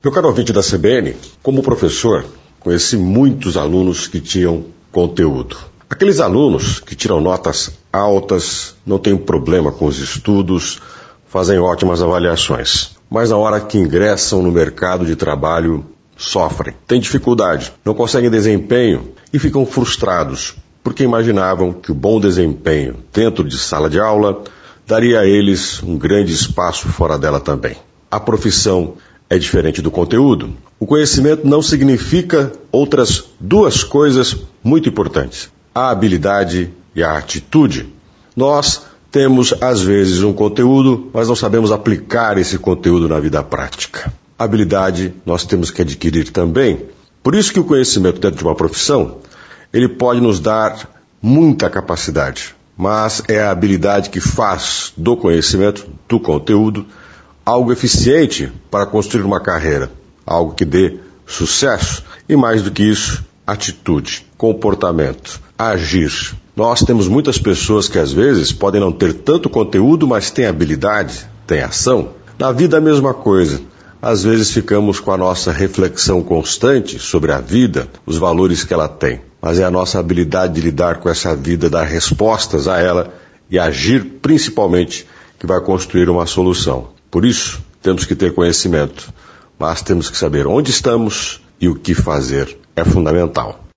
Meu caro ouvinte da CBN, como professor, conheci muitos alunos que tinham conteúdo. Aqueles alunos que tiram notas altas, não têm problema com os estudos, fazem ótimas avaliações. Mas na hora que ingressam no mercado de trabalho, sofrem, têm dificuldade, não conseguem desempenho e ficam frustrados, porque imaginavam que o bom desempenho dentro de sala de aula daria a eles um grande espaço fora dela também. A profissão é diferente do conteúdo. O conhecimento não significa outras duas coisas muito importantes: a habilidade e a atitude. Nós temos, às vezes, um conteúdo, mas não sabemos aplicar esse conteúdo na vida prática. A habilidade nós temos que adquirir também. Por isso que o conhecimento dentro de uma profissão, ele pode nos dar muita capacidade, mas é a habilidade que faz do conhecimento, do conteúdo, algo eficiente para construir uma carreira, algo que dê sucesso e, mais do que isso, atitude, comportamento, agir. Nós temos muitas pessoas que às vezes podem não ter tanto conteúdo, mas têm habilidade, têm ação. Na vida a mesma coisa. Às vezes ficamos com a nossa reflexão constante sobre a vida, os valores que ela tem. Mas é a nossa habilidade de lidar com essa vida, dar respostas a ela e agir principalmente que vai construir uma solução. Por isso, temos que ter conhecimento, mas temos que saber onde estamos e o que fazer. É fundamental.